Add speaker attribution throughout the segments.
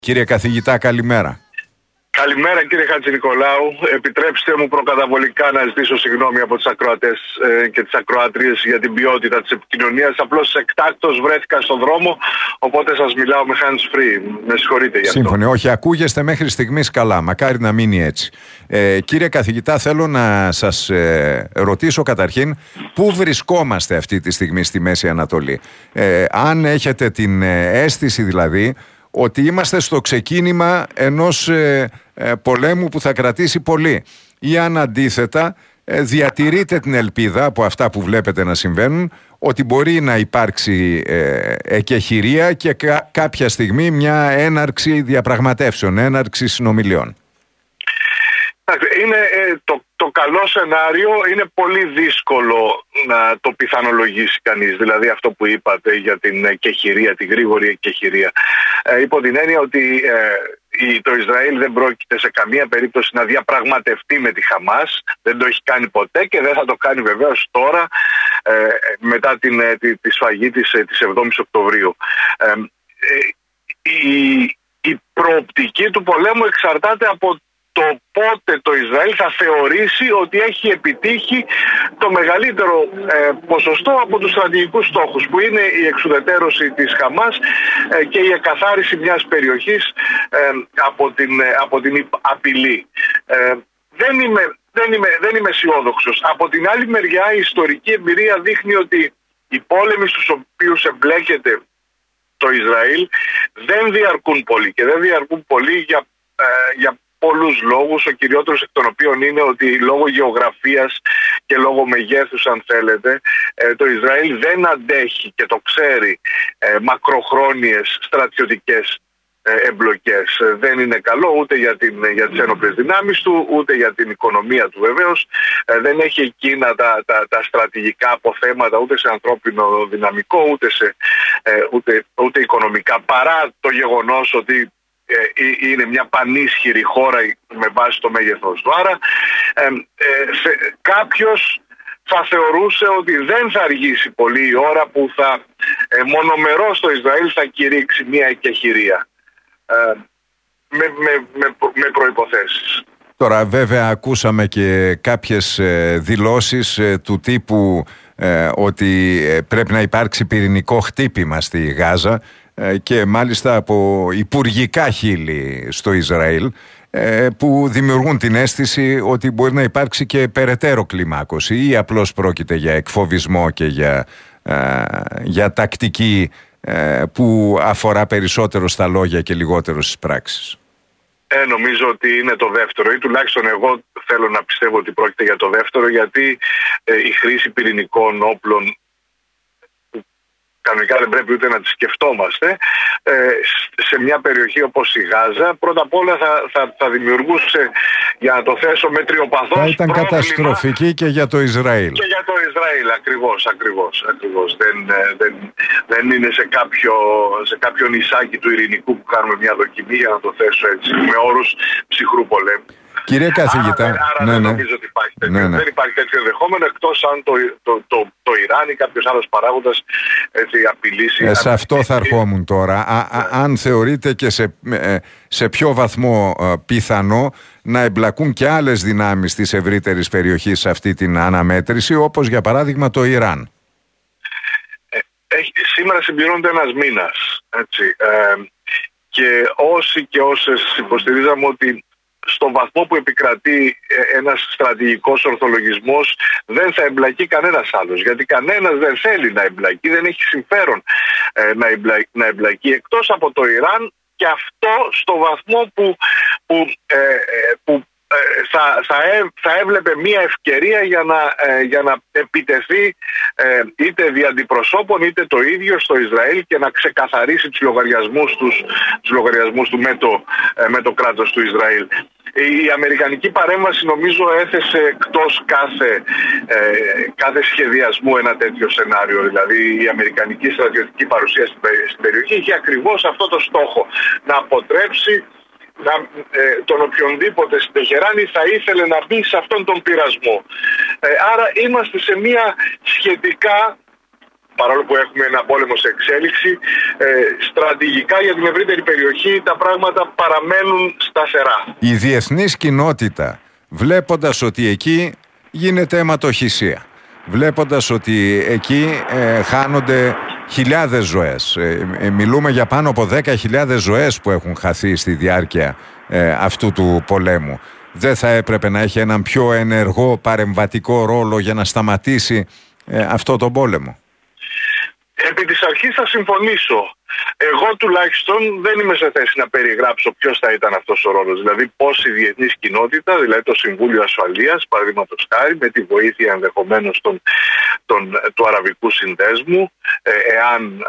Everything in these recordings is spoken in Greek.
Speaker 1: Κύριε καθηγητά, καλημέρα.
Speaker 2: Καλημέρα κύριε Χατζηνικολάου. Επιτρέψτε μου προκαταβολικά να ζητήσω συγγνώμη από τους ακροατές και τις ακροάτριες για την ποιότητα της επικοινωνίας. Απλώς εκτάκτως βρέθηκα στον δρόμο, οπότε σας μιλάω με hands free. Με συγχωρείτε για αυτό.
Speaker 1: Σύμφωνοι, όχι, ακούγεστε μέχρι στιγμής καλά. Μακάρι να μείνει έτσι. Κύριε καθηγητά, θέλω να σας ρωτήσω καταρχήν πού βρισκόμαστε αυτή τη στιγμή στη Μέση Ανατολή. Αν έχετε την αίσθηση δηλαδή ότι είμαστε στο ξεκίνημα ενός πολέμου που θα κρατήσει πολύ, ή αν αντίθετα διατηρείτε την ελπίδα από αυτά που βλέπετε να συμβαίνουν ότι μπορεί να υπάρξει εκεχηρία και κάποια στιγμή μια έναρξη διαπραγματεύσεων, έναρξη συνομιλιών.
Speaker 2: Είναι το καλό σενάριο, είναι πολύ δύσκολο να το πιθανολογήσει κανείς, δηλαδή αυτό που είπατε για την εκεχηρία, την γρήγορη εκεχηρία. Υπό την έννοια ότι το Ισραήλ δεν πρόκειται σε καμία περίπτωση να διαπραγματευτεί με τη Χαμάς, δεν το έχει κάνει ποτέ και δεν θα το κάνει βεβαίως τώρα μετά τη σφαγή της 7ης Οκτωβρίου. Η προοπτική του πολέμου εξαρτάται από το πότε το Ισραήλ θα θεωρήσει ότι έχει επιτύχει το μεγαλύτερο ποσοστό από τους στρατηγικούς στόχους, που είναι η εξουδετερώση της Χαμάς και η εκαθάριση μιας περιοχής από την απειλή. Δεν είμαι αισιόδοξος. Από την άλλη μεριά η ιστορική εμπειρία δείχνει ότι οι πόλεμοι στους οποίους εμπλέκεται το Ισραήλ δεν διαρκούν πολύ, και δεν διαρκούν πολύ για πολλούς λόγους, ο κυριότερος εκ των οποίων είναι ότι λόγω γεωγραφίας και λόγω μεγέθους, αν θέλετε, το Ισραήλ δεν αντέχει και το ξέρει μακροχρόνιες στρατιωτικές εμπλοκές. Δεν είναι καλό ούτε για τις ένοπλες δυνάμεις του, ούτε για την οικονομία του βεβαίως. Δεν έχει εκείνα τα στρατηγικά αποθέματα ούτε σε ανθρώπινο δυναμικό, ούτε οικονομικά, παρά το γεγονός ότι είναι μια πανίσχυρη χώρα με βάση το μέγεθος του. Άρα κάποιος θα θεωρούσε ότι δεν θα αργήσει πολύ η ώρα που θα μονομερώς το Ισραήλ θα κηρύξει μια εκεχηρία με προϋποθέσεις. Τώρα
Speaker 1: βέβαια ακούσαμε και κάποιες δηλώσεις του τύπου ότι πρέπει να υπάρξει πυρηνικό χτύπημα στη Γάζα, και μάλιστα από υπουργικά χείλη στο Ισραήλ, που δημιουργούν την αίσθηση ότι μπορεί να υπάρξει και περαιτέρω κλιμάκωση, ή απλώς πρόκειται για εκφοβισμό και για τακτική που αφορά περισσότερο στα λόγια και λιγότερο στις πράξεις.
Speaker 2: Νομίζω ότι είναι το δεύτερο, ή τουλάχιστον εγώ θέλω να πιστεύω ότι πρόκειται για το δεύτερο, γιατί η χρήση πυρηνικών όπλων, κανονικά δεν πρέπει ούτε να τις σκεφτόμαστε, σε μια περιοχή όπως η Γάζα, πρώτα απ' όλα θα δημιουργούσε, για να το θέσω μετριοπαθώς,
Speaker 1: θα ήταν καταστροφική και για το Ισραήλ.
Speaker 2: Και για το Ισραήλ, ακριβώς. Δεν είναι σε κάποιο νησάκι του ειρηνικού που κάνουμε μια δοκιμή, για να το θέσω έτσι, με όρους ψυχρού πολέμου.
Speaker 1: Κύριε καθηγητά,
Speaker 2: άρα δεν νομίζω ότι υπάρχει τέτοιο. Δεν υπάρχει τέτοιο ενδεχόμενο, εκτός αν το Ιράν ή κάποιος άλλος παράγοντας απειλήσει.
Speaker 1: Σε αυτό θα ερχόμουν τώρα. Αν θεωρείτε και σε ποιο βαθμό πιθανό να εμπλακούν και άλλες δυνάμεις της ευρύτερης περιοχής σε αυτή την αναμέτρηση, όπως για παράδειγμα το Ιράν.
Speaker 2: Σήμερα συμπληρώνεται ένας μήνας. Και όσοι και όσες υποστηρίζαμε ότι στο βαθμό που επικρατεί ένας στρατηγικός ορθολογισμός δεν θα εμπλακεί κανένας άλλος, γιατί κανένας δεν θέλει να εμπλακεί, δεν έχει συμφέρον να εμπλακεί, εκτός από το Ιράν, και αυτό στο βαθμό που θα έβλεπε μια ευκαιρία για να επιτεθεί είτε δι' αντιπροσώπων είτε το ίδιο στο Ισραήλ και να ξεκαθαρίσει τους λογαριασμούς του με το κράτος του Ισραήλ. Η αμερικανική παρέμβαση νομίζω έθεσε εκτός κάθε σχεδιασμού ένα τέτοιο σενάριο. Δηλαδή η αμερικανική στρατιωτική παρουσία στην περιοχή είχε ακριβώς αυτό το στόχο, να αποτρέψει τον οποιονδήποτε στην Τεχεράνη θα ήθελε να μπει σε αυτόν τον πειρασμό. Άρα είμαστε σε μια σχετικά παρόλο που έχουμε ένα πόλεμο σε εξέλιξη, στρατηγικά για την ευρύτερη περιοχή τα πράγματα παραμένουν σταθερά.
Speaker 1: Η διεθνής κοινότητα, βλέποντας ότι εκεί γίνεται αιματοχυσία, βλέποντας ότι εκεί χάνονται χιλιάδες ζωές, μιλούμε για πάνω από 10.000 ζωές που έχουν χαθεί στη διάρκεια αυτού του πολέμου, δεν θα έπρεπε να έχει έναν πιο ενεργό παρεμβατικό ρόλο για να σταματήσει αυτό το πόλεμο?
Speaker 2: Επί της αρχής θα συμφωνήσω. Εγώ τουλάχιστον δεν είμαι σε θέση να περιγράψω ποιος θα ήταν αυτός ο ρόλος. Δηλαδή πώς η διεθνής κοινότητα, δηλαδή το Συμβούλιο Ασφαλείας, παραδείγματος χάρη, με τη βοήθεια ενδεχομένως του Αραβικού Συνδέσμου, εάν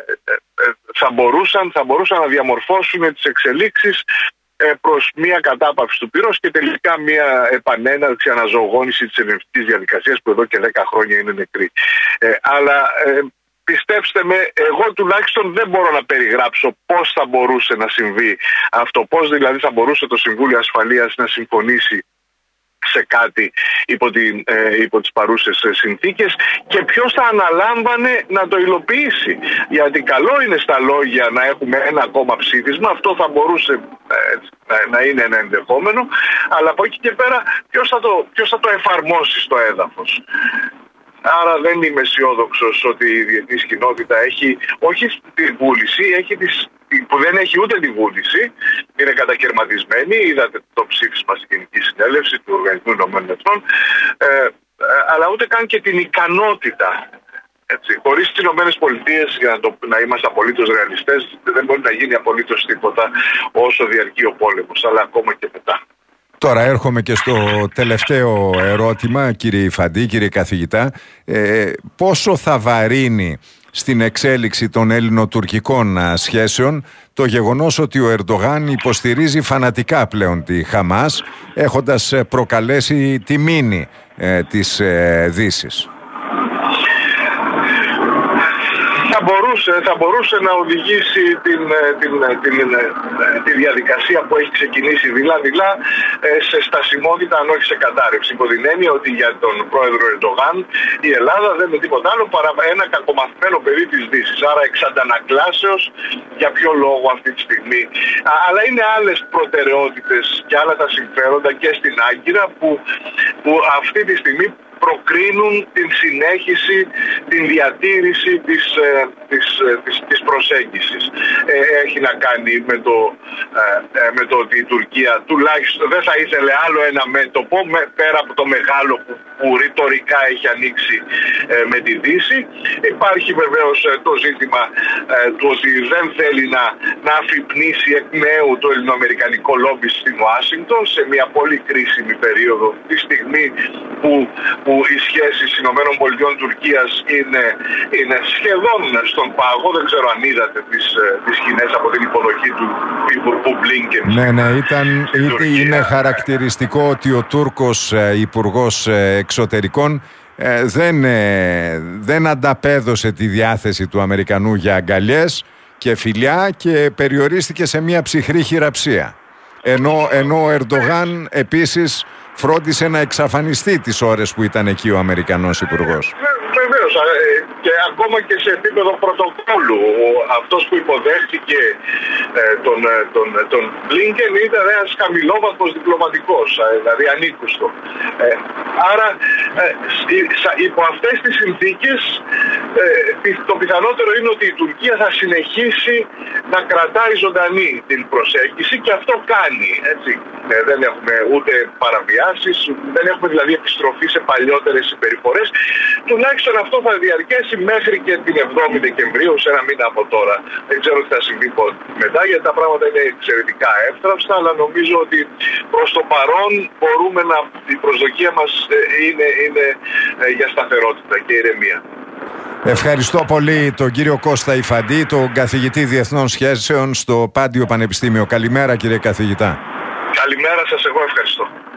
Speaker 2: θα μπορούσαν να διαμορφώσουν τις εξελίξεις προς μια κατάπαυση του πυρός και τελικά μια επανέναρξη, αναζωογόνηση της ειρηνευτικής διαδικασίας που εδώ και 10 χρόνια είναι νεκρή. Αλλά πιστέψτε με, εγώ τουλάχιστον δεν μπορώ να περιγράψω πώς θα μπορούσε να συμβεί αυτό. Πώς δηλαδή θα μπορούσε το Συμβούλιο Ασφαλείας να συμφωνήσει σε κάτι υπό τις παρούσες συνθήκες και ποιος θα αναλάμβανε να το υλοποιήσει. Γιατί καλό είναι στα λόγια να έχουμε ένα ακόμα ψήφισμα, αυτό θα μπορούσε να είναι ένα ενδεχόμενο, αλλά από εκεί και πέρα ποιος θα το εφαρμόσει στο έδαφος. Άρα δεν είμαι αισιόδοξος ότι η διεθνής κοινότητα έχει όχι τη βούληση, που δεν έχει ούτε τη βούληση, είναι κατακαιρματισμένη. Είδατε το ψήφισμα στην Γενική Συνέλευση του Οργανισμού Ηνωμένων Εθνών, αλλά ούτε καν και την ικανότητα. Χωρίς τις Ηνωμένες Πολιτείες, για να είμαστε απολύτως ρεαλιστές, δεν μπορεί να γίνει απολύτως τίποτα όσο διαρκεί ο πόλεμος, αλλά ακόμα και μετά.
Speaker 1: Τώρα έρχομαι και στο τελευταίο ερώτημα, κύριε Ιφαντή, κύριε καθηγητά. Πόσο θα βαρύνει στην εξέλιξη των ελληνοτουρκικών σχέσεων το γεγονός ότι ο Ερντογάν υποστηρίζει φανατικά πλέον τη Χαμάς, έχοντας προκαλέσει τη μήνυ της Δύσης?
Speaker 2: Θα μπορούσε να οδηγήσει τη διαδικασία που έχει ξεκινήσει δειλά-δειλά σε στασιμότητα, αν όχι σε κατάρρευση. Υπό την έννοια ότι για τον πρόεδρο Ερντογάν η Ελλάδα δεν είναι τίποτα άλλο παρά ένα κακομαθημένο παιδί της Δύσης. Άρα εξ αντανακλάσεως για ποιο λόγο αυτή τη στιγμή. Αλλά είναι άλλες προτεραιότητες και άλλα τα συμφέροντα και στην Άγκυρα που αυτή τη στιγμή προκρίνουν την συνέχιση, την διατήρηση της προσέγγισης. Έχει να κάνει με το ότι η Τουρκία τουλάχιστον δεν θα ήθελε άλλο ένα μέτωπο πέρα από το μεγάλο που ρητορικά έχει ανοίξει με τη Δύση. Υπάρχει βεβαίως το ζήτημα του ότι δεν θέλει να αφυπνίσει εκ νέου το ελληνοαμερικανικό λόμπι στην Ουάσιγκτον σε μια πολύ κρίσιμη περίοδο, τη στιγμή που οι σχέσεις ΗΠΑ-Τουρκίας είναι σχεδόν στον πάγο. Δεν ξέρω αν είδατε τις σκηνές από την υποδοχή του Υπουργού Μπλίνκεν.
Speaker 1: Ναι, είναι χαρακτηριστικό ότι ο Τούρκος Υπουργός Εξωτερικών δεν ανταπέδωσε τη διάθεση του Αμερικανού για αγκαλιές και φιλιά και περιορίστηκε σε μια ψυχρή χειραψία. Ενώ ο Ερντογάν επίσης φρόντισε να εξαφανιστεί τις ώρες που ήταν εκεί ο Αμερικανός Υπουργός.
Speaker 2: Βεβαίως, και ακόμα και σε επίπεδο πρωτοκόλλου. Αυτός που υποδέχτηκε τον Μπλίνκεν ήταν ένας χαμηλόβαθμος διπλωματικός, δηλαδή ανήκουστο. Άρα υπό αυτές τις συνθήκες το πιθανότερο είναι ότι η Τουρκία θα συνεχίσει να κρατάει ζωντανή την προσέγγιση και αυτό κάνει. Έτσι. Δεν έχουμε ούτε παραβιάσεις, δεν έχουμε δηλαδή επιστροφή σε παλιότερες συμπεριφορές. Τουλάχιστον αυτό θα διαρκέσει μέχρι και την 7η Δεκεμβρίου, σε ένα μήνα από τώρα. Δεν ξέρω τι θα συμβεί μετά, γιατί τα πράγματα είναι εξαιρετικά εύθραυστα, αλλά νομίζω ότι προς το παρόν η προσδοκία μας είναι για σταθερότητα και ηρεμία.
Speaker 1: Ευχαριστώ πολύ τον κύριο Κώστα Ιφαντή, τον καθηγητή Διεθνών Σχέσεων στο Πάντιο Πανεπιστήμιο. Καλημέρα, κύριε καθηγητά.
Speaker 2: Καλημέρα σας, εγώ ευχαριστώ.